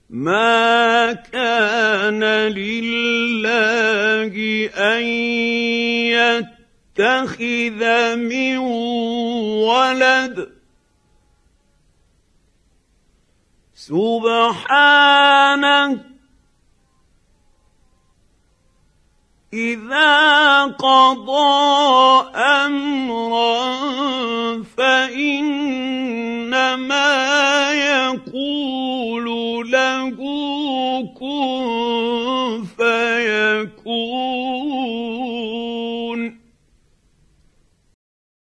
ما كان لله ان يتخذ من ولد سبحانه اذا قضى امرا فانما يقول له كن